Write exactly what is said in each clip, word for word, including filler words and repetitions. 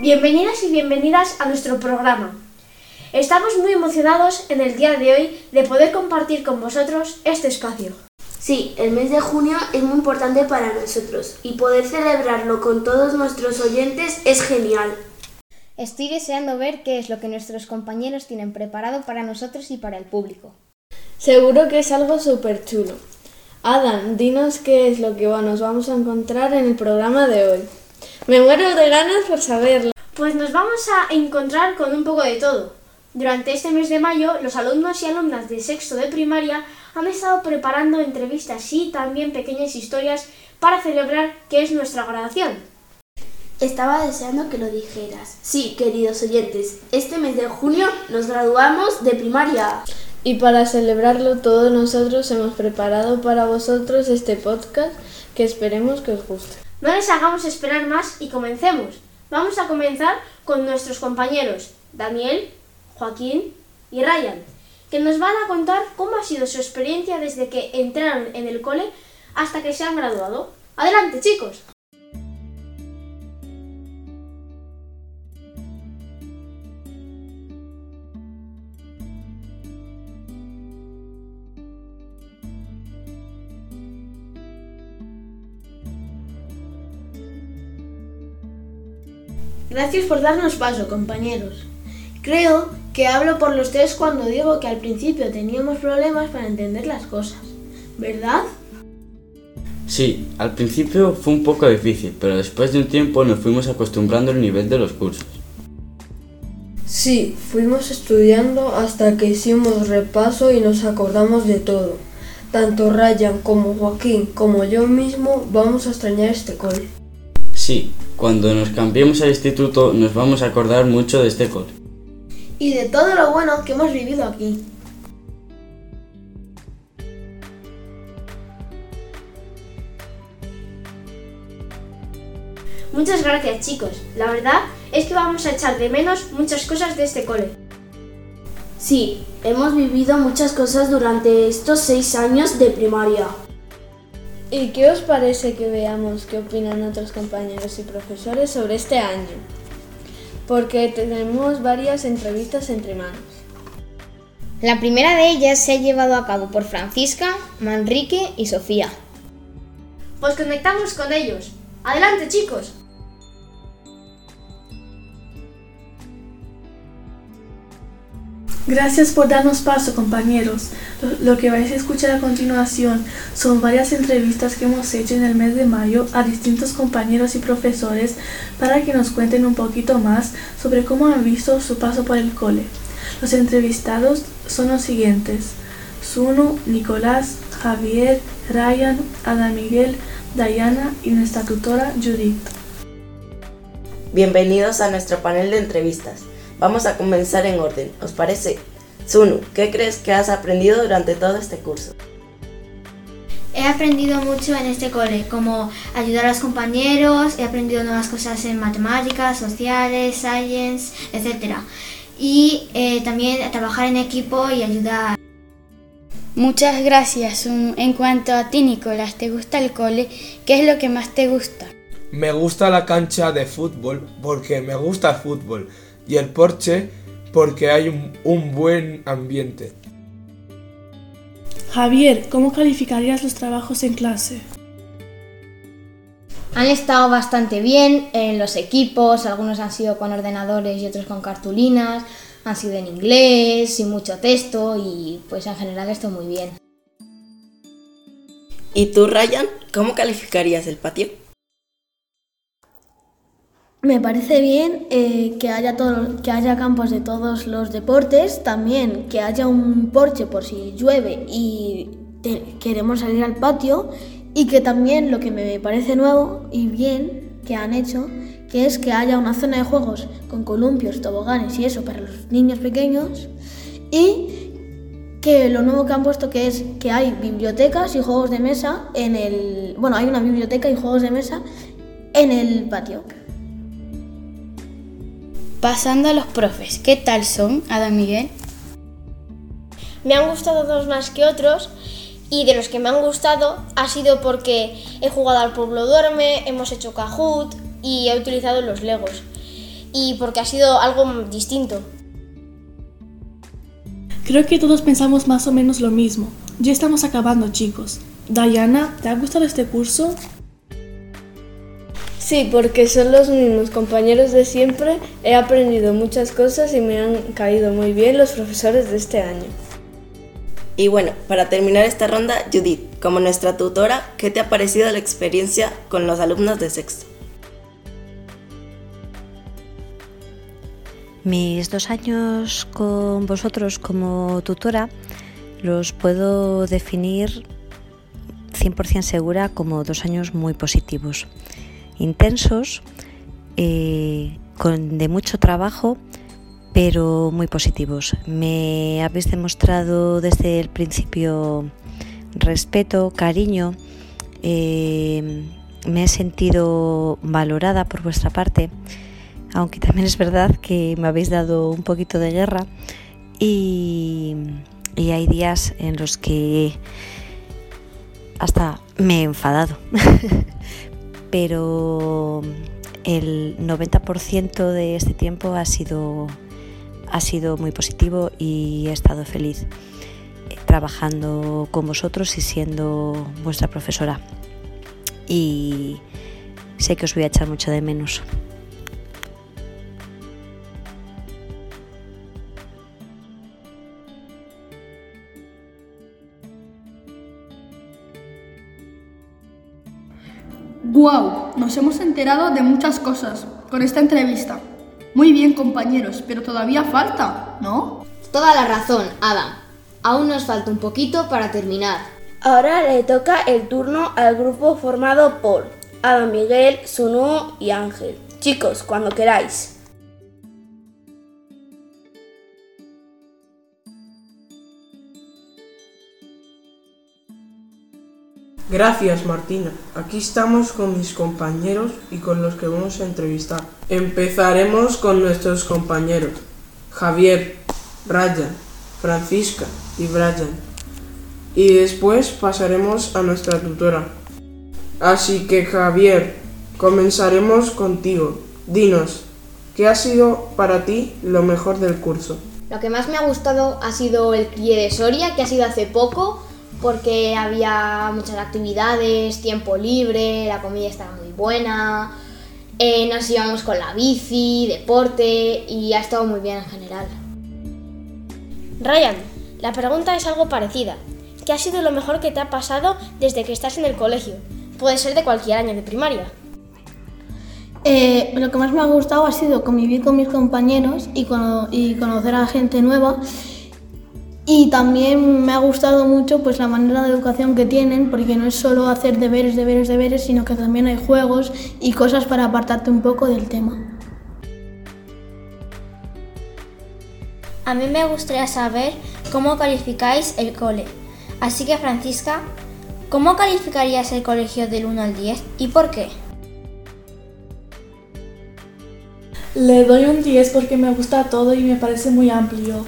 Bienvenidas y bienvenidas a nuestro programa. Estamos muy emocionados en el día de hoy de poder compartir con vosotros este espacio. Sí, el mes de junio es muy importante para nosotros y poder celebrarlo con todos nuestros oyentes es genial. Estoy deseando ver qué es lo que nuestros compañeros tienen preparado para nosotros y para el público. Seguro que es algo súper chulo. Adam, dinos qué es lo que nos vamos a encontrar en el programa de hoy. Me muero de ganas por saberlo. Pues nos vamos a encontrar con un poco de todo. Durante este mes de mayo, los alumnos y alumnas de sexto de primaria han estado preparando entrevistas y también pequeñas historias para celebrar que es nuestra graduación. Estaba deseando que lo dijeras. Sí, queridos oyentes, este mes de junio nos graduamos de primaria. Y para celebrarlo todos nosotros hemos preparado para vosotros este podcast que esperemos que os guste. No les hagamos esperar más y comencemos. Vamos a comenzar con nuestros compañeros Daniel, Joaquín y Ryan, que nos van a contar cómo ha sido su experiencia desde que entraron en el cole hasta que se han graduado. ¡Adelante, chicos! Gracias por darnos paso, compañeros. Creo que hablo por los tres cuando digo que al principio teníamos problemas para entender las cosas, ¿verdad? Sí, al principio fue un poco difícil, pero después de un tiempo nos fuimos acostumbrando al nivel de los cursos. Sí, fuimos estudiando hasta que hicimos repaso y nos acordamos de todo. Tanto Ryan como Joaquín como yo mismo vamos a extrañar este cole. Sí, cuando nos cambiemos al instituto nos vamos a acordar mucho de este cole. Y de todo lo bueno que hemos vivido aquí. Muchas gracias, chicos. La verdad es que vamos a echar de menos muchas cosas de este cole. Sí, hemos vivido muchas cosas durante estos seis años de primaria. ¿Y qué os parece que veamos qué opinan otros compañeros y profesores sobre este año? Porque tenemos varias entrevistas entre manos. La primera de ellas se ha llevado a cabo por Francisca, Manrique y Sofía. Pues conectamos con ellos. ¡Adelante, chicos! Gracias por darnos paso, compañeros. Lo, lo que vais a escuchar a continuación son varias entrevistas que hemos hecho en el mes de mayo a distintos compañeros y profesores para que nos cuenten un poquito más sobre cómo han visto su paso por el cole. Los entrevistados son los siguientes: Sunu, Nicolás, Javier, Ryan, Ada Miguel, Dayana y nuestra tutora Judith. Bienvenidos a nuestro panel de entrevistas. Vamos a comenzar en orden, ¿os parece? Sunu, ¿qué crees que has aprendido durante todo este curso? He aprendido mucho en este cole, como ayudar a los compañeros, he aprendido nuevas cosas en matemáticas, sociales, science, etcétera. Y eh, también a trabajar en equipo y ayudar. Muchas gracias, Sunu. En cuanto a ti, Nicolás, ¿te gusta el cole? ¿Qué es lo que más te gusta? Me gusta la cancha de fútbol porque me gusta el fútbol. Y el porche porque hay un, un buen ambiente. Javier, ¿cómo calificarías los trabajos en clase? Han estado bastante bien en los equipos, algunos han sido con ordenadores y otros con cartulinas, han sido en inglés, sin mucho texto y pues en general esto muy bien. ¿Y tú, Ryan, cómo calificarías el patio? Me parece bien eh, que haya todo, que haya campos de todos los deportes, también que haya un porche por si llueve y te, queremos salir al patio, y que también lo que me parece nuevo y bien que han hecho, que es que haya una zona de juegos con columpios, toboganes y eso para los niños pequeños, y que lo nuevo que han puesto que es que hay bibliotecas y juegos de mesa en el... Bueno, hay una biblioteca y juegos de mesa en el patio. Pasando a los profes, ¿qué tal son, Ada Miguel? Me han gustado dos más que otros y de los que me han gustado ha sido porque he jugado al Pueblo Duerme, hemos hecho Kahoot y he utilizado los Legos. y porque ha sido algo distinto. Creo que todos pensamos más o menos lo mismo. Ya estamos acabando, chicos. Diana, ¿te ha gustado este curso? Sí, porque son los mismos compañeros de siempre, he aprendido muchas cosas y me han caído muy bien los profesores de este año. Y bueno, para terminar esta ronda, Judith, como nuestra tutora, ¿qué te ha parecido la experiencia con los alumnos de sexto? Mis dos años con vosotros como tutora los puedo definir cien por ciento segura como dos años muy positivos, intensos, eh, con de mucho trabajo, pero muy positivos. Me habéis demostrado desde el principio respeto, cariño, eh, me he sentido valorada por vuestra parte, aunque también es verdad que me habéis dado un poquito de guerra y, y hay días en los que hasta me he enfadado, pero el noventa por ciento de este tiempo ha sido, ha sido muy positivo y he estado feliz trabajando con vosotros y siendo vuestra profesora, y sé que os voy a echar mucho de menos. ¡Guau! Nos hemos enterado de muchas cosas con esta entrevista. Muy bien, compañeros, pero todavía falta, ¿no? Toda la razón, Adam. Aún nos falta un poquito para terminar. Ahora le toca el turno al grupo formado por Adam, Miguel, Sunu y Ángel. Chicos, cuando queráis. Gracias, Martina. Aquí estamos con mis compañeros y con los que vamos a entrevistar. Empezaremos con nuestros compañeros: Javier, Ryan, Francisca y Brian. Y después pasaremos a nuestra tutora. Así que, Javier, comenzaremos contigo. Dinos, ¿qué ha sido para ti lo mejor del curso? Lo que más me ha gustado ha sido el C R I E de Soria, que ha sido hace poco, porque había muchas actividades, tiempo libre, la comida estaba muy buena, eh, nos íbamos con la bici, deporte, y ha estado muy bien en general. Ryan, la pregunta es algo parecida. ¿Qué ha sido lo mejor que te ha pasado desde que estás en el colegio? Puede ser de cualquier año de primaria. Eh, lo que más me ha gustado ha sido convivir con mis compañeros y, cono- y conocer a gente nueva. Y también me ha gustado mucho pues la manera de educación que tienen, porque no es solo hacer deberes, deberes, deberes, sino que también hay juegos y cosas para apartarte un poco del tema. A mí me gustaría saber cómo calificáis el cole. Así que, Francisca, ¿cómo calificarías el colegio del uno al diez y por qué? Le doy un diez porque me gusta todo y me parece muy amplio.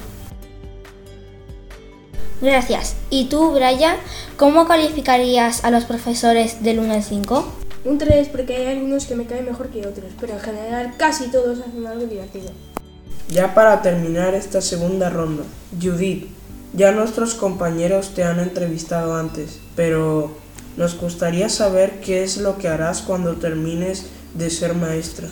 Gracias. ¿Y tú, Brian, cómo calificarías a los profesores del uno al cinco? Un tres porque hay algunos que me caen mejor que otros, pero en general casi todos hacen algo divertido. Ya para terminar esta segunda ronda, Judith, ya nuestros compañeros te han entrevistado antes, pero nos gustaría saber qué es lo que harás cuando termines de ser maestra.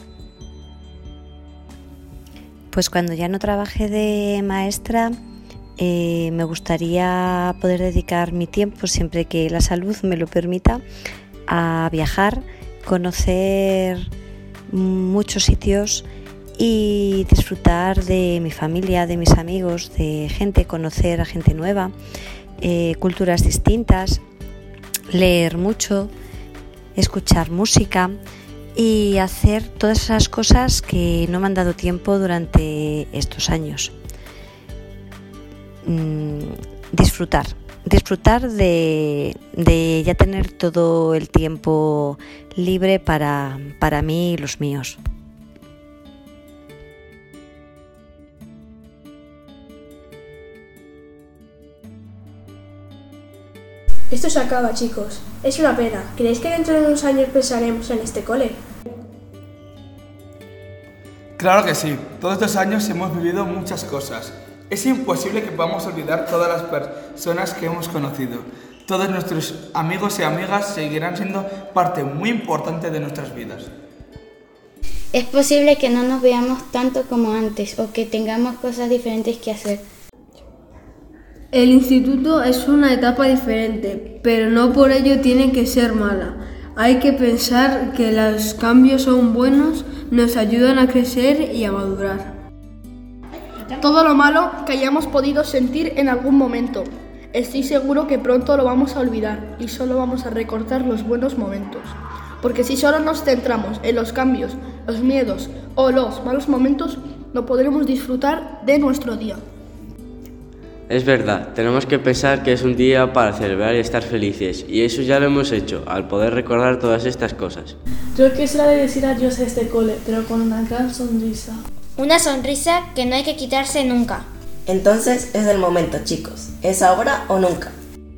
Pues cuando ya no trabaje de maestra, eh, me gustaría poder dedicar mi tiempo, siempre que la salud me lo permita, a viajar, conocer muchos sitios y disfrutar de mi familia, de mis amigos, de gente, conocer a gente nueva, eh, culturas distintas, leer mucho, escuchar música y hacer todas esas cosas que no me han dado tiempo durante estos años. Mm, disfrutar, disfrutar de, de ya tener todo el tiempo libre para, para mí y los míos. Esto se acaba, chicos. Es una pena. ¿Creéis que dentro de unos años pensaremos en este cole? Claro que sí, todos estos años hemos vivido muchas cosas. Es imposible que podamos olvidar todas las personas que hemos conocido. Todos nuestros amigos y amigas seguirán siendo parte muy importante de nuestras vidas. Es posible que no nos veamos tanto como antes o que tengamos cosas diferentes que hacer. El instituto es una etapa diferente, pero no por ello tiene que ser mala. Hay que pensar que los cambios son buenos, nos ayudan a crecer y a madurar. Todo lo malo que hayamos podido sentir en algún momento. Estoy seguro que pronto lo vamos a olvidar y solo vamos a recordar los buenos momentos. Porque si solo nos centramos en los cambios, los miedos o los malos momentos, no podremos disfrutar de nuestro día. Es verdad, tenemos que pensar que es un día para celebrar y estar felices, y eso ya lo hemos hecho, al poder recordar todas estas cosas. Creo que es hora de decir adiós a este cole, pero con una gran sonrisa. Una sonrisa que no hay que quitarse nunca. Entonces es el momento, chicos. ¿Es ahora o nunca?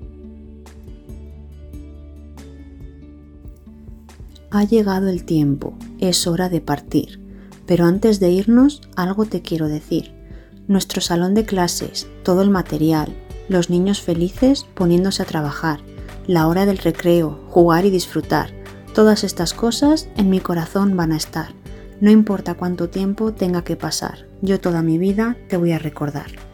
Ha llegado el tiempo, es hora de partir. Pero antes de irnos, algo te quiero decir. Nuestro salón de clases, todo el material, los niños felices poniéndose a trabajar, la hora del recreo, jugar y disfrutar. Todas estas cosas en mi corazón van a estar. No importa cuánto tiempo tenga que pasar, yo toda mi vida te voy a recordar.